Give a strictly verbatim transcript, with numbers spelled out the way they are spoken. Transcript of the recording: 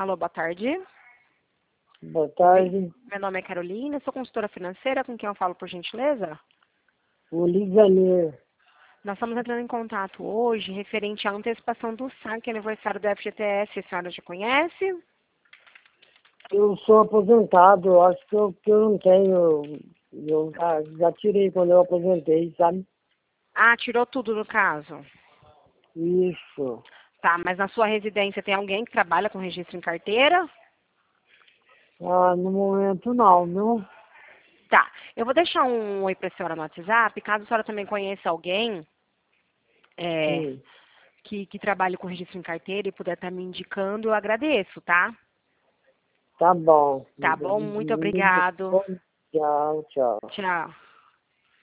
Alô, boa tarde. Boa tarde. Meu nome é Carolina, sou consultora financeira, com quem eu falo, por gentileza? O Lisaner. Nós estamos entrando em contato hoje referente à antecipação do saque aniversário do F G T S. A senhora já conhece? Eu sou aposentado, eu acho que eu, que eu não tenho. Eu já, já tirei quando eu aposentei, sabe? Ah, tirou tudo no caso. Isso. Tá, mas na sua residência tem alguém que trabalha com registro em carteira? Ah, no momento não, não? Tá, eu vou deixar um oi pra senhora no WhatsApp, caso a senhora também conheça alguém é, Sim. que, que trabalhe com registro em carteira e puder estar me indicando, eu agradeço, tá? Tá bom. Tá bom, muito obrigado. Tchau, tchau. Tchau.